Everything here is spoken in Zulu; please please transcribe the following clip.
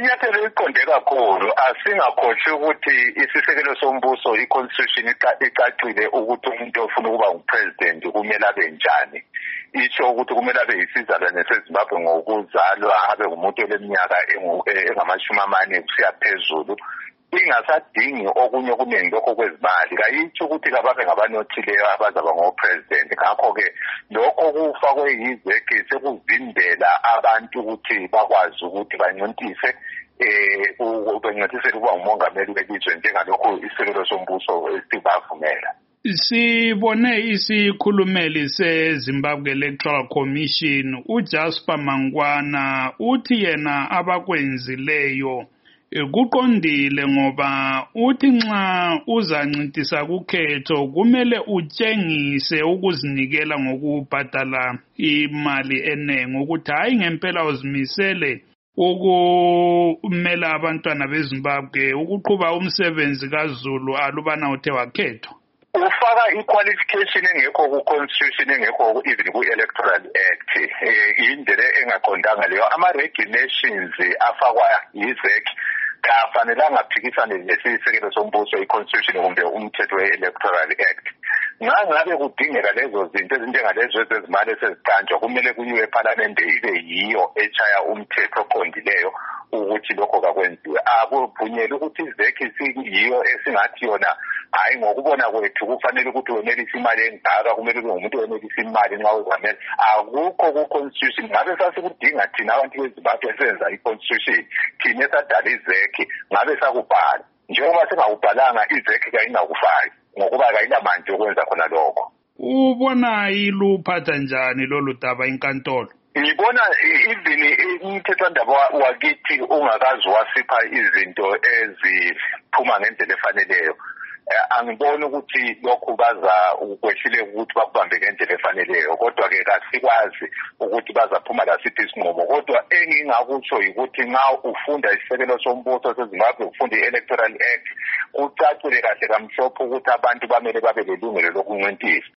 Inyathelo eliqonde kakhulu asingakhohlwi ukuthi isisekelo sombuso i-constitution icacile ukuthi umuntu ofuna ukuba ngupresident kumele abe njani. Isho ukuthi kumele abe yisizalwane seZimbabwe ngokuzalwa, abe ngumuntu oleminyaka engama-40 kusiya phezulu. Ingasadingi okunye okuningi lokho kwezimali. Kayitsho ukuthi kababe ngabanothileyo abazaba ngopresident. Ngakho-ke lokho kufakwe yizeki sekuvimbela abantu ukuthi bakwazi ukuthi banyontise bencintisele ukuba ngumongameli welizwe njengalokho isisekelo sombuso esibavumela. Sibone isikhulumeli seZimbabwe Electoral Commission uJasper Mangwana uthi yena abakwenzileyo kuqondile ngoba uthi nxa uzancintisa kukhetho kumele utshengise ukuzinikela ngokubhadala imali enengi ukuthi hayi ngempela uzimisele ukumela abantwana beZimbabwe ukuqhuba umsebenzi kaZulu alubana uthe wakhethwa. Ufaka i-qualification engekho ku-constitution engekho even ku-electoral act indlela engaqondanga leyo. Ama-regulations afakwa yizek kafanelanga aphikisane nesisekelo sombuso i-constitution kumbe umthetho we-electoral act. Ngabe kudingeka lezo zinto ezinjengalezo ezezimali eseziqanjwa kumele kuyiwe eParliamente ibe yiyo eshaya umthetho oqondileyo ukuthi lokho kakwenziwe. Akuvunyelwe ukuthi izeki siyiyo esingathi yona hayi ngokubona kwethu kufanele ukuthi wenelise imali engaka, kumele kube ngumuntu wenelise imali nxa uzamele. Akukho ku-constitution. Ngabe sasikudinga thina abantu beZimbabwe esenza i-constitution thina esadala izeki ngabe sakubhala. Njengoba singakubhalanga izeki kayingakufaki ngokuba kayilamandla okwenza khona lokho. Ubona iluphatha njani lolu daba inkantolo? Ngibona even umthethwandaba wakithi ungakazi wasipha izinto eziphuma ngendlela efaneleyo. Angiboni ukuthi lokhu baza ukwehlile ukuthi bakubambe ngendlela efaneleyo, kodwa-ke kasikwazi ukuthi bazaphuma lasiphi isinqumo. Kodwa engingakutsho ukuthi nxa ufunda isisekelo sombuso seZimbabwe ufunda i-electoral act kucacile kahle kamhlophe ukuthi abantu bamele babe lelungelo lokuncintisa.